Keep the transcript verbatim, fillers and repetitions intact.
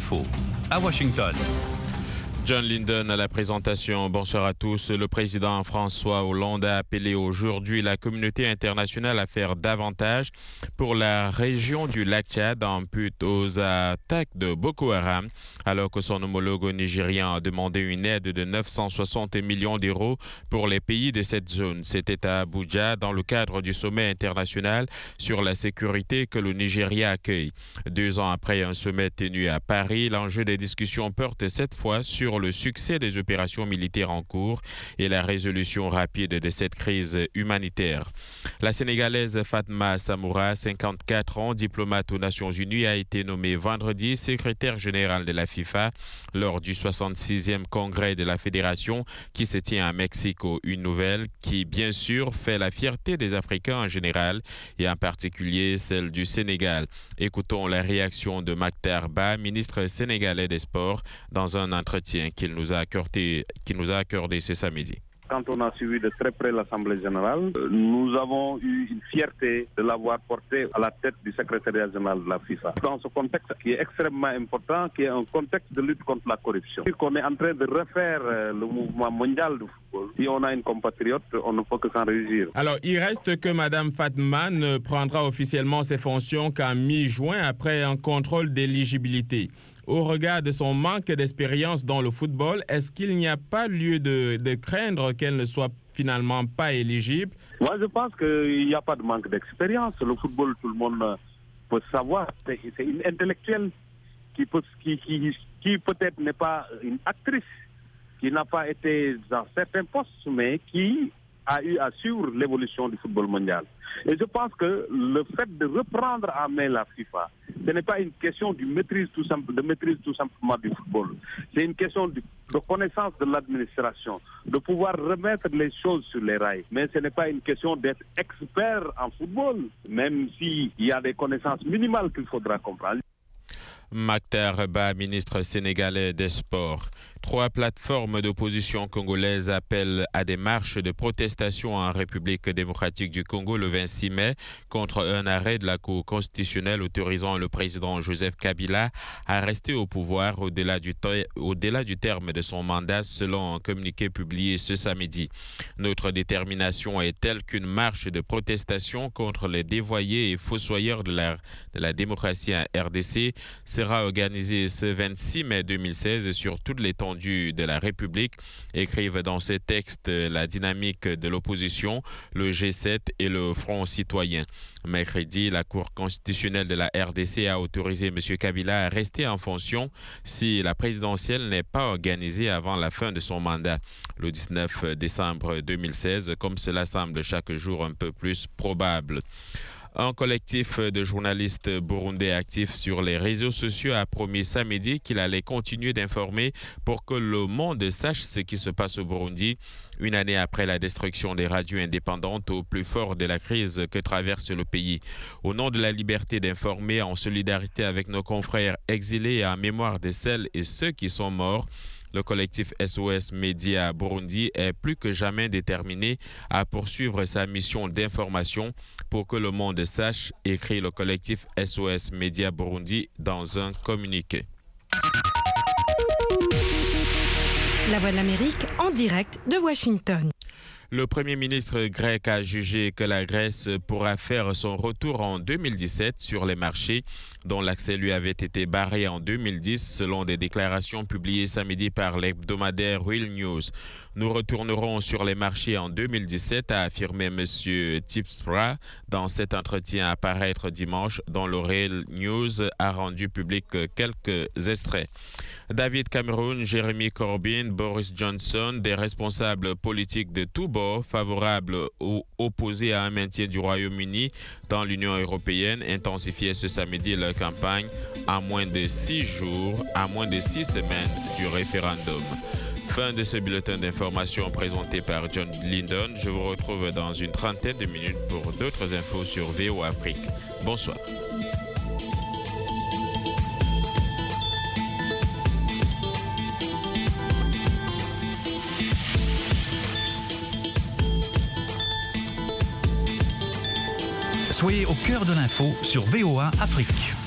l'info à Washington. John Linden à la présentation. Bonsoir à tous. Le président François Hollande a appelé aujourd'hui la communauté internationale à faire davantage pour la région du lac Tchad en pute aux attaques de Boko Haram, alors que son homologue nigérien a demandé une aide de neuf cent soixante millions d'euros pour les pays de cette zone. C'était à Abuja dans le cadre du sommet international sur la sécurité que le Nigeria accueille. Deux ans après un sommet tenu à Paris, l'enjeu des discussions porte cette fois sur le succès des opérations militaires en cours et la résolution rapide de cette crise humanitaire. La Sénégalaise Fatma Samoura, cinquante-quatre ans, diplomate aux Nations Unies, a été nommée vendredi secrétaire générale de la FIFA lors du soixante-sixième congrès de la Fédération qui se tient à Mexico. Une nouvelle qui, bien sûr, fait la fierté des Africains en général et en particulier celle du Sénégal. Écoutons la réaction de Mactar Ba, ministre sénégalais des Sports, dans un entretien qu'il nous a accordé, qu'il nous a accordé ce samedi. Quand on a suivi de très près l'Assemblée générale, nous avons eu une fierté de l'avoir porté à la tête du secrétariat général de la FIFA. Dans ce contexte qui est extrêmement important, qui est un contexte de lutte contre la corruption. On est en train de refaire le mouvement mondial du football. Si on a une compatriote, on ne peut que s'en réjouir. Alors, il reste que Mme Fatma ne prendra officiellement ses fonctions qu'en mi-juin après un contrôle d'éligibilité. Au regard de son manque d'expérience dans le football, est-ce qu'il n'y a pas lieu de, de craindre qu'elle ne soit finalement pas éligible? Moi, je pense qu'il n'y a pas de manque d'expérience. Le football, tout le monde peut savoir. C'est, c'est une intellectuelle qui, peut, qui, qui, qui peut-être n'est pas une actrice, qui n'a pas été dans certains postes, mais qui a eu à suivre l'évolution du football mondial. Et je pense que le fait de reprendre en main la FIFA, ce n'est pas une question de maîtrise tout, simple, de maîtrise tout simplement du football. C'est une question de, de connaissance de l'administration, de pouvoir remettre les choses sur les rails. Mais ce n'est pas une question d'être expert en football, même s'il y a des connaissances minimales qu'il faudra comprendre. Mactar Ba, ministre sénégalais des Sports. Trois plateformes d'opposition congolaises appellent à des marches de protestation en République démocratique du Congo le vingt-six mai contre un arrêt de la Cour constitutionnelle autorisant le président Joseph Kabila à rester au pouvoir au-delà du, te- au-delà du terme de son mandat selon un communiqué publié ce samedi. Notre détermination est telle qu'une marche de protestation contre les dévoyés et fossoyeurs de la, de la démocratie en R D C sera organisée ce vingt-six mai deux mille seize sur toute l'étendue de la République, écrivent dans ces textes la dynamique de l'opposition, le G sept et le Front citoyen. Mercredi, la Cour constitutionnelle de la R D C a autorisé M. Kabila à rester en fonction si la présidentielle n'est pas organisée avant la fin de son mandat, le dix-neuf décembre deux mille seize, comme cela semble chaque jour un peu plus probable. Un collectif de journalistes burundais actifs sur les réseaux sociaux a promis samedi qu'il allait continuer d'informer pour que le monde sache ce qui se passe au Burundi, une année après la destruction des radios indépendantes au plus fort de la crise que traverse le pays. Au nom de la liberté d'informer, en solidarité avec nos confrères exilés et en mémoire de celles et ceux qui sont morts, le collectif S O S Média Burundi est plus que jamais déterminé à poursuivre sa mission d'information pour que le monde sache, écrit le collectif S O S Média Burundi dans un communiqué. La Voix de l'Amérique en direct de Washington. Le Premier ministre grec a jugé que la Grèce pourra faire son retour en deux mille dix-sept sur les marchés dont l'accès lui avait été barré en deux mille dix selon des déclarations publiées samedi par l'hebdomadaire Real News. Nous retournerons sur les marchés en deux mille dix-sept, a affirmé M. Tsipras dans cet entretien à paraître dimanche dont le Real News a rendu public quelques extraits. David Cameron, Jeremy Corbyn, Boris Johnson, des responsables politiques de tous bords favorables ou opposés à un maintien du Royaume-Uni dans l'Union européenne intensifiaient ce samedi leur campagne à moins de six jours, à moins de six semaines du référendum. Fin de ce bulletin d'information présenté par John Linden. Je vous retrouve dans une trentaine de minutes pour d'autres infos sur V O A Afrique. Bonsoir. Soyez au cœur de l'info sur V O A Afrique.